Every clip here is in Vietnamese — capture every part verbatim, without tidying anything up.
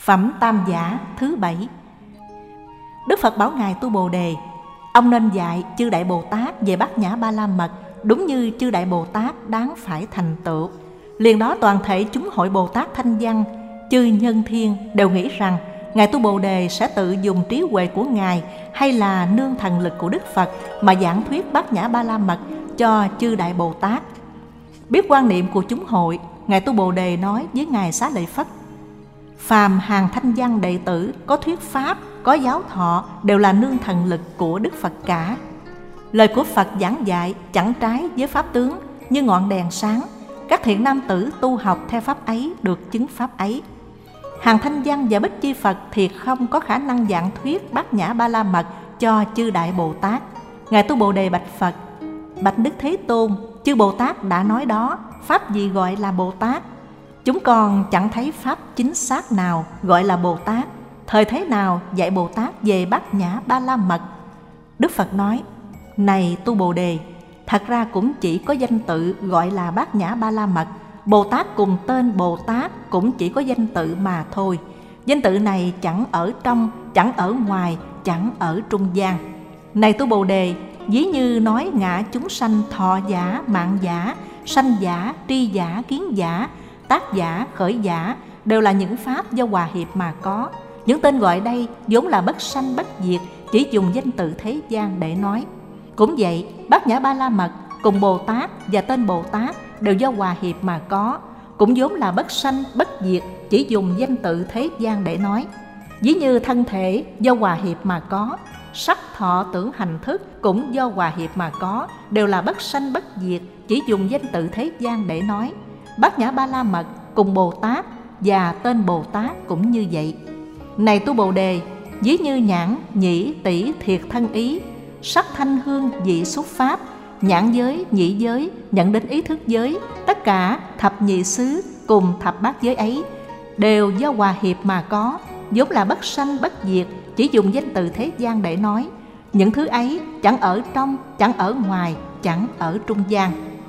Phẩm Tam Giả thứ bảy. Đức Phật bảo Ngài Tu Bồ Đề: ông nên dạy chư Đại Bồ Tát về Bát Nhã Ba La Mật, đúng như chư Đại Bồ Tát đáng phải thành tựu. Liền đó toàn thể chúng hội Bồ Tát thanh văn, chư nhân thiên đều nghĩ rằng Ngài Tu Bồ Đề sẽ tự dùng trí huệ của Ngài hay là nương thần lực của Đức Phật mà giảng thuyết Bát Nhã Ba La Mật cho chư Đại Bồ Tát. Biết quan niệm của chúng hội, Ngài Tu Bồ Đề nói với Ngài Xá Lợi Phất: phàm hàng thanh văn đệ tử có thuyết pháp, có giáo thọ đều là nương thần lực của Đức Phật cả. Lời của Phật giảng dạy chẳng trái với pháp tướng, như ngọn đèn sáng. Các thiện nam tử tu học theo pháp ấy được chứng pháp ấy. Hàng thanh văn và Bích Chi Phật thiệt không có khả năng giảng thuyết Bát Nhã Ba La Mật cho chư Đại Bồ Tát. Ngài Tu Bồ Đề bạch Phật: bạch Đức Thế Tôn, chư Bồ Tát đã nói đó, pháp gì gọi là Bồ Tát? Chúng con chẳng thấy pháp chính xác nào gọi là Bồ Tát. Thời thế nào dạy Bồ Tát về Bát Nhã Ba La Mật? Đức Phật nói: này Tu Bồ Đề, thật ra cũng chỉ có danh tự gọi là Bát Nhã Ba La Mật. Bồ Tát cùng tên Bồ Tát cũng chỉ có danh tự mà thôi. Danh tự này chẳng ở trong, chẳng ở ngoài, chẳng ở trung gian. Này Tu Bồ Đề, ví như nói ngã chúng sanh thọ giả, mạng giả, sanh giả, tri giả, kiến giả, tác giả, khởi giả đều là những pháp do hòa hiệp mà có. Những tên gọi đây vốn là bất sanh bất diệt, chỉ dùng danh tự thế gian để nói. Cũng vậy, Bát Nhã Ba La Mật cùng Bồ Tát và tên Bồ Tát đều do hòa hiệp mà có, cũng vốn là bất sanh bất diệt, chỉ dùng danh tự thế gian để nói. Ví như thân thể do hòa hiệp mà có, sắc thọ tưởng hành thức cũng do hòa hiệp mà có, đều là bất sanh bất diệt, chỉ dùng danh tự thế gian để nói. Bát Nhã Ba La Mật cùng Bồ Tát và tên Bồ Tát cũng như vậy. Này Tu Bồ Đề, ví như nhãn, nhĩ, tỷ, thiệt thân ý, sắc thanh hương vị xúc pháp, nhãn giới, nhĩ giới nhận đến ý thức giới, tất cả thập nhị xứ cùng thập bát giới ấy đều do hòa hiệp mà có, vốn là bất sanh bất diệt, chỉ dùng danh từ thế gian để nói. Những thứ ấy chẳng ở trong, chẳng ở ngoài, chẳng ở trung gian.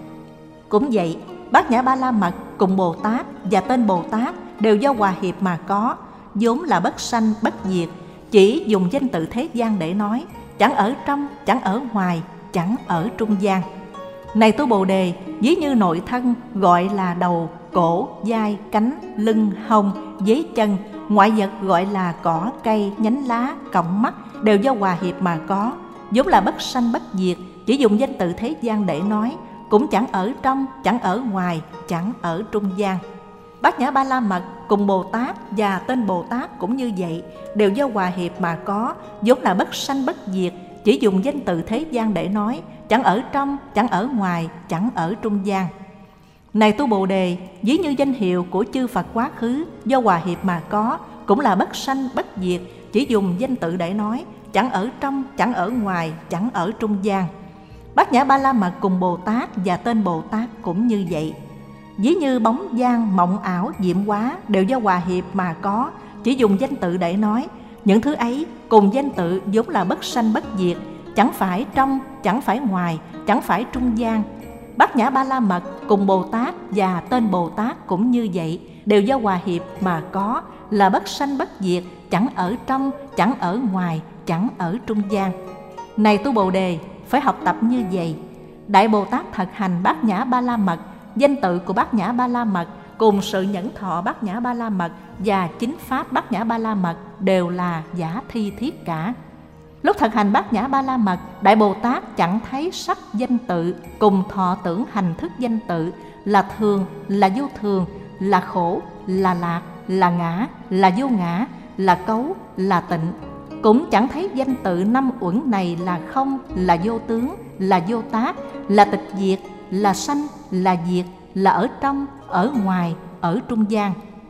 Cũng vậy, Bát Nhã Ba La Mật cùng Bồ Tát và tên Bồ Tát đều do hòa hiệp mà có, vốn là bất sanh bất diệt, chỉ dùng danh tự thế gian để nói, chẳng ở trong, chẳng ở ngoài, chẳng ở trung gian. Này Tu Bồ Đề, ví như nội thân gọi là đầu, cổ, vai, cánh, lưng, hông, vế chân, ngoại vật gọi là cỏ, cây, nhánh lá, cọng mắt đều do hòa hiệp mà có, vốn là bất sanh bất diệt, chỉ dùng danh tự thế gian để nói, cũng chẳng ở trong, chẳng ở ngoài, chẳng ở trung gian. Bát Nhã Ba La Mật cùng Bồ Tát và tên Bồ Tát cũng như vậy, đều do hòa hiệp mà có, vốn là bất sanh bất diệt, chỉ dùng danh tự thế gian để nói, chẳng ở trong, chẳng ở ngoài, chẳng ở trung gian. Này Tu Bồ Đề, ví như danh hiệu của chư Phật quá khứ do hòa hiệp mà có, cũng là bất sanh bất diệt, chỉ dùng danh tự để nói, chẳng ở trong, chẳng ở ngoài, chẳng ở trung gian. Bát Nhã Ba La Mật cùng Bồ Tát và tên Bồ Tát cũng như vậy. Ví như bóng dáng, mộng ảo, diệm hóa đều do hòa hiệp mà có, chỉ dùng danh tự để nói. Những thứ ấy cùng danh tự vốn là bất sanh bất diệt, chẳng phải trong, chẳng phải ngoài, chẳng phải trung gian. Bát Nhã Ba La Mật cùng Bồ Tát và tên Bồ Tát cũng như vậy, đều do hòa hiệp mà có, là bất sanh bất diệt, chẳng ở trong, chẳng ở ngoài, chẳng ở trung gian. Này Tu Bồ Đề, phải học tập như vậy. Đại Bồ Tát thực hành Bát Nhã Ba La Mật, danh tự của Bát Nhã Ba La Mật cùng sự nhẫn thọ Bát Nhã Ba La Mật và chính pháp Bát Nhã Ba La Mật đều là giả thi thiết cả. Lúc thực hành Bát Nhã Ba La Mật, Đại Bồ Tát chẳng thấy sắc danh tự cùng thọ tưởng hành thức danh tự là thường, là vô thường, là khổ, là lạc, là ngã, là vô ngã, là cấu, là tịnh. Cũng chẳng thấy danh tự năm uẩn này là không, là vô tướng, là vô tác, là tịch diệt, là sanh, là diệt, là ở trong, ở ngoài, ở trung gian.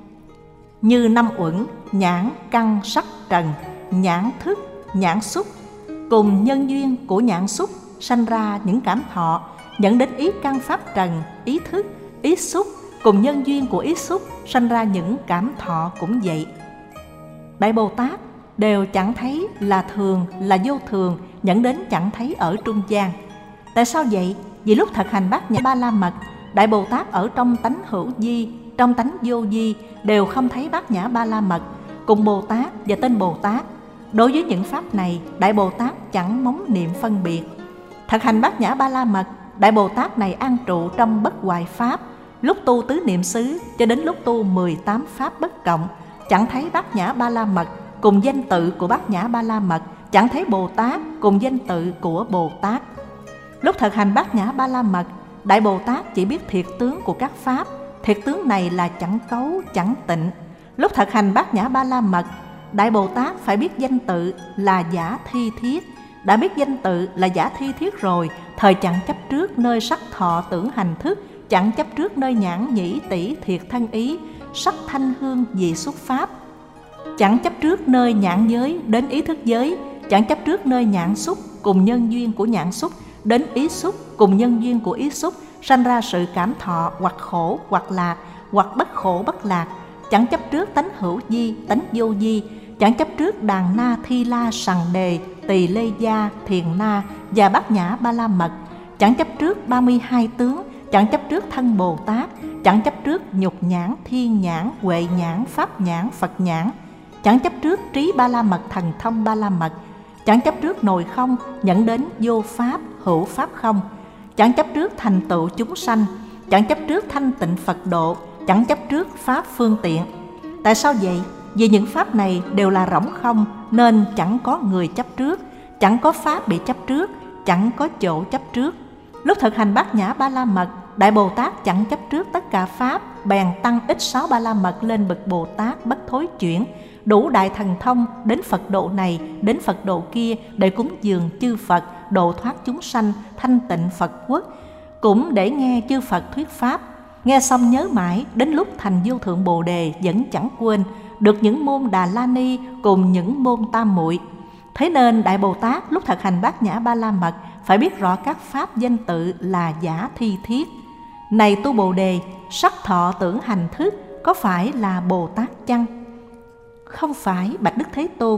Như năm uẩn, nhãn, căn, sắc, trần, nhãn thức, nhãn xúc, cùng nhân duyên của nhãn xúc sanh ra những cảm thọ, dẫn đến ý căn pháp trần, ý thức, ý xúc, cùng nhân duyên của ý xúc sanh ra những cảm thọ cũng vậy. Đại Bồ Tát đều chẳng thấy là thường, là vô thường, dẫn đến chẳng thấy ở trung gian. Tại sao vậy? Vì lúc thực hành Bát Nhã Ba La Mật, Đại Bồ Tát ở trong tánh hữu vi, trong tánh vô vi đều không thấy Bát Nhã Ba La Mật, cùng Bồ Tát và tên Bồ Tát. Đối với những pháp này, Đại Bồ Tát chẳng móng niệm phân biệt. Thực hành Bát Nhã Ba La Mật, Đại Bồ Tát này an trụ trong bất hoại pháp, lúc tu tứ niệm xứ cho đến lúc tu mười tám pháp bất cộng, chẳng thấy Bát Nhã Ba La Mật cùng danh tự của Bát Nhã Ba La Mật, chẳng thấy Bồ Tát cùng danh tự của Bồ Tát. Lúc thực hành Bát Nhã Ba La Mật, Đại Bồ Tát chỉ biết thiệt tướng của các pháp, thiệt tướng này là chẳng cấu, chẳng tịnh. Lúc thực hành Bát Nhã Ba La Mật, Đại Bồ Tát phải biết danh tự là giả thi thiết. Đã biết danh tự là giả thi thiết rồi, thời chẳng chấp trước nơi sắc thọ tưởng hành thức, chẳng chấp trước nơi nhãn nhĩ tỷ thiệt thân ý, sắc thanh hương vị xuất pháp, chẳng chấp trước nơi nhãn giới đến ý thức giới, chẳng chấp trước nơi nhãn xúc cùng nhân duyên của nhãn xúc đến ý xúc cùng nhân duyên của ý xúc, sanh ra sự cảm thọ hoặc khổ hoặc lạc, hoặc bất khổ bất lạc, chẳng chấp trước tánh hữu di, tánh vô di, chẳng chấp trước đàn na thi la sằng đề, tỳ lê gia, thiền na và Bát Nhã Ba La Mật, chẳng chấp trước ba mươi hai tướng, chẳng chấp trước thân Bồ Tát, chẳng chấp trước nhục nhãn, thiên nhãn, huệ nhãn, pháp nhãn, Phật nhãn, chẳng chấp trước trí Ba La Mật, thần thông Ba La Mật, chẳng chấp trước nội không nhận đến vô pháp, hữu pháp không, chẳng chấp trước thành tựu chúng sanh, chẳng chấp trước thanh tịnh Phật độ, chẳng chấp trước pháp phương tiện. Tại sao vậy? Vì những pháp này đều là rỗng không, nên chẳng có người chấp trước, chẳng có pháp bị chấp trước, chẳng có chỗ chấp trước. Lúc thực hành Bát Nhã Ba La Mật, Đại Bồ Tát chẳng chấp trước tất cả pháp, bèn tăng ít sáu Ba La Mật lên bậc Bồ Tát bất thối chuyển, đủ đại thần thông đến Phật độ này, đến Phật độ kia, để cúng dường chư Phật, độ thoát chúng sanh, thanh tịnh Phật quốc, cũng để nghe chư Phật thuyết pháp. Nghe xong nhớ mãi, đến lúc thành vô thượng Bồ Đề vẫn chẳng quên, được những môn Đà La Ni cùng những môn Tam Muội. Thế nên Đại Bồ Tát lúc thực hành Bát Nhã Ba La Mật phải biết rõ các pháp danh tự là giả thi thiết. Này tu Bồ Đề, sắc thọ tưởng hành thức có phải là Bồ Tát chăng? Không phải, bạch Đức Thế Tôn.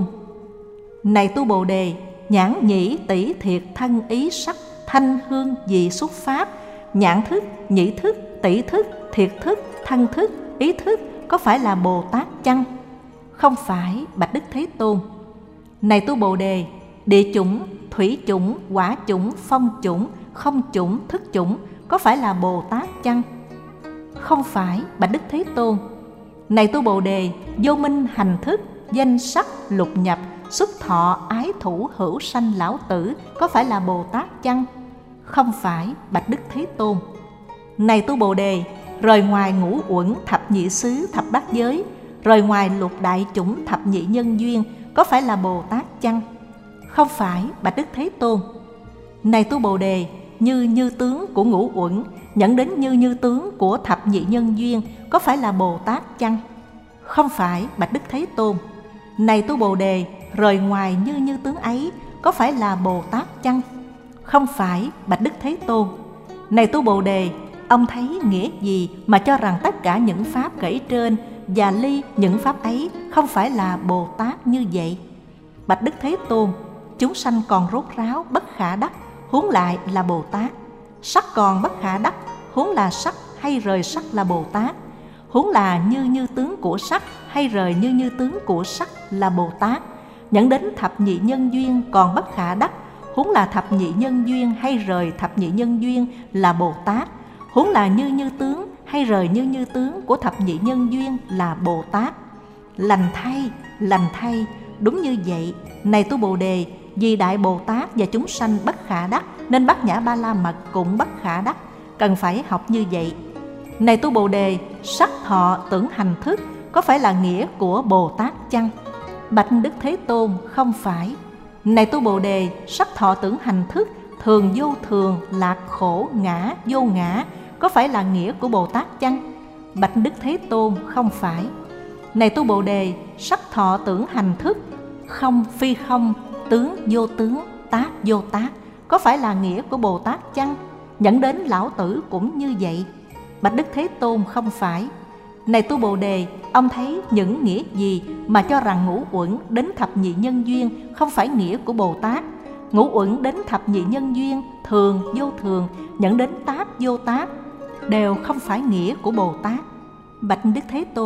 Này tu Bồ Đề, nhãn nhĩ tỷ thiệt thân ý sắc thanh hương vị xuất pháp, nhãn thức, nhĩ thức, tỷ thức, thiệt thức, thân thức, ý thức có phải là Bồ Tát chăng? Không phải, bạch Đức Thế Tôn. Này tu Bồ Đề, địa chủng, thủy chủng, hỏa chủng, phong chủng, không chủng, thức chủng có phải là Bồ Tát chăng? Không phải, bạch Đức Thế Tôn. Này tu Bồ Đề, vô minh hành thức, danh sắc, lục nhập, xuất thọ, ái thủ, hữu sanh, lão tử có phải là Bồ Tát chăng? Không phải, bạch Đức Thế Tôn. Này tu Bồ Đề, rời ngoài ngũ uẩn, thập nhị xứ, thập bát giới, rời ngoài lục đại chủng, thập nhị nhân duyên có phải là Bồ Tát chăng? Không phải, bạch Đức Thế Tôn. Này tu Bồ Đề, như như tướng của ngũ uẩn nhận đến như như tướng của thập nhị nhân duyên có phải là Bồ Tát chăng? Không phải, bạch Đức Thế Tôn. Này tu Bồ Đề, rời ngoài như như tướng ấy có phải là Bồ Tát chăng? Không phải, bạch Đức Thế Tôn. Này tu Bồ Đề, ông thấy nghĩa gì mà cho rằng tất cả những pháp kể trên và ly những pháp ấy không phải là Bồ Tát như vậy? Bạch Đức Thế Tôn, chúng sanh còn rốt ráo bất khả đắc, huống lại là Bồ Tát. Sắc còn bất khả đắc, huống là sắc hay rời sắc là Bồ Tát. Huống là như như tướng của sắc hay rời như như tướng của sắc là Bồ Tát. Nhận đến thập nhị nhân duyên còn bất khả đắc, huống là thập nhị nhân duyên hay rời thập nhị nhân duyên là Bồ Tát. Huống là như như tướng hay rời như như tướng của thập nhị nhân duyên là Bồ Tát. Lành thay, lành thay, đúng như vậy. Này tu Bồ Đề, vì Đại Bồ Tát và chúng sanh bất khả đắc nên Bát Nhã Ba La Mật cũng bất khả đắc, cần phải học như vậy. Này tu Bồ Đề, sắc thọ tưởng hành thức có phải là nghĩa của Bồ Tát chăng? Bạch Đức Thế Tôn, không phải. Này tu Bồ Đề, sắc thọ tưởng hành thức thường vô thường, lạc khổ, ngã vô ngã có phải là nghĩa của Bồ Tát chăng? Bạch Đức Thế Tôn, không phải. Này tu Bồ Đề, sắc thọ tưởng hành thức không phi không, tướng vô tướng, tác vô tác có phải là nghĩa của Bồ Tát chăng? Dẫn đến lão tử cũng như vậy. Bạch Đức Thế Tôn, không phải. Này tu Bồ Đề, ông thấy những nghĩa gì mà cho rằng ngũ uẩn đến thập nhị nhân duyên không phải nghĩa của Bồ Tát? Ngũ uẩn đến thập nhị nhân duyên, thường vô thường, dẫn đến tác vô tác đều không phải nghĩa của Bồ Tát. Bạch Đức Thế Tôn,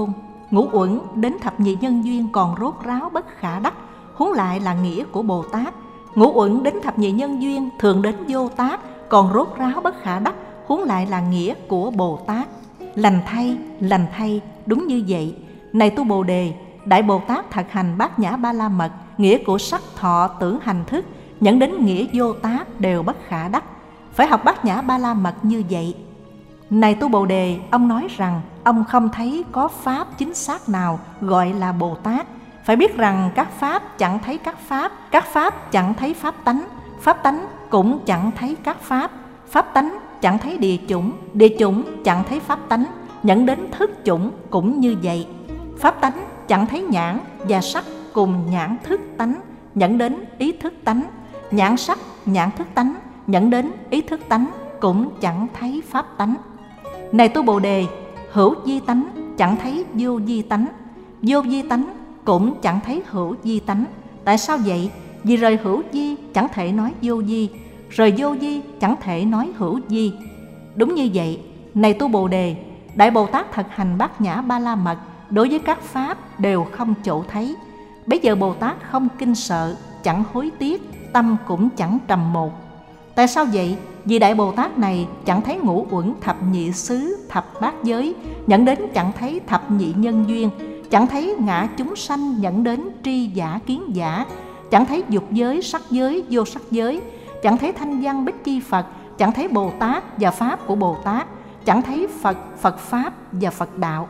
Ngũ uẩn đến thập nhị nhân duyên còn rốt ráo bất khả đắc, huống lại là nghĩa của Bồ Tát. Ngũ uẩn đến thập nhị nhân duyên thường đến vô tác, còn rốt ráo bất khả đắc, huống lại là nghĩa của Bồ Tát. Lành thay, lành thay, đúng như vậy. Này tu Bồ Đề, Đại Bồ Tát thực hành Bát Nhã Ba La Mật, nghĩa của sắc thọ tưởng hành thức, dẫn đến nghĩa vô tác đều bất khả đắc. Phải học Bát Nhã Ba La Mật như vậy. Này tu Bồ Đề, ông nói rằng ông không thấy có pháp chính xác nào gọi là Bồ Tát. Phải biết rằng các pháp chẳng thấy các pháp, các pháp chẳng thấy pháp tánh, pháp tánh cũng chẳng thấy các pháp, pháp tánh chẳng thấy địa chủng, địa chủng chẳng thấy pháp tánh, dẫn đến thức chủng cũng như vậy. Pháp tánh chẳng thấy nhãn và sắc cùng nhãn thức tánh, dẫn đến ý thức tánh, nhãn sắc nhãn thức tánh, dẫn đến ý thức tánh cũng chẳng thấy pháp tánh. Này tu Bồ Đề, hữu vi tánh chẳng thấy vô vi tánh, vô vi tánh cũng chẳng thấy hữu vi tánh. Tại sao vậy? Vì rời hữu vi chẳng thể nói vô vi, rời vô vi chẳng thể nói hữu vi. Đúng như vậy. Này tu Bồ Đề, Đại Bồ Tát thực hành Bát Nhã Ba La Mật, đối với các pháp đều không chỗ thấy. Bấy giờ Bồ Tát không kinh sợ, chẳng hối tiếc, tâm cũng chẳng trầm một. Tại sao vậy? Vì Đại Bồ Tát này chẳng thấy ngũ uẩn thập nhị xứ thập bát giới, dẫn đến chẳng thấy thập nhị nhân duyên, chẳng thấy ngã chúng sanh, dẫn đến tri giả kiến giả, chẳng thấy dục giới, sắc giới, vô sắc giới, chẳng thấy thanh văn bích chi Phật, chẳng thấy Bồ Tát và pháp của Bồ Tát, chẳng thấy Phật, Phật pháp và Phật đạo.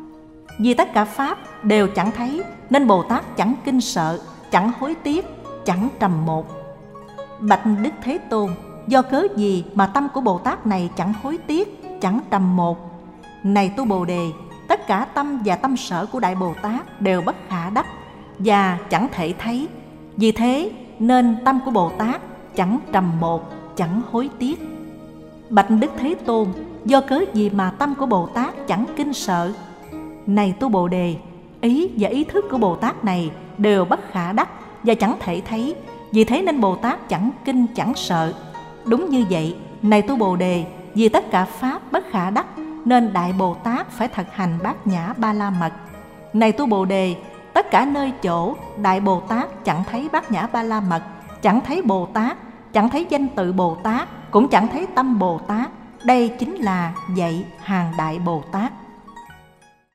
Vì tất cả pháp đều chẳng thấy, nên Bồ Tát chẳng kinh sợ, chẳng hối tiếc, chẳng trầm một. Bạch Đức Thế Tôn, do cớ gì mà tâm của Bồ Tát này chẳng hối tiếc, chẳng trầm một? Này tu Bồ Đề, tất cả tâm và tâm sở của Đại Bồ Tát đều bất khả đắc và chẳng thể thấy. Vì thế nên tâm của Bồ Tát chẳng trầm một, chẳng hối tiếc. Bạch Đức Thế Tôn, do cớ gì mà tâm của Bồ Tát chẳng kinh sợ? Này tu Bồ Đề, ý và ý thức của Bồ Tát này đều bất khả đắc và chẳng thể thấy. Vì thế nên Bồ Tát chẳng kinh chẳng sợ. Đúng như vậy. Này tu Bồ Đề, vì tất cả pháp bất khả đắc nên Đại Bồ Tát phải thực hành Bát Nhã Ba La Mật. Này tu Bồ Đề, tất cả nơi chỗ Đại Bồ Tát chẳng thấy Bát Nhã Ba La Mật, chẳng thấy Bồ Tát, chẳng thấy danh tự Bồ Tát, cũng chẳng thấy tâm Bồ Tát. Đây chính là dạy hàng Đại Bồ Tát.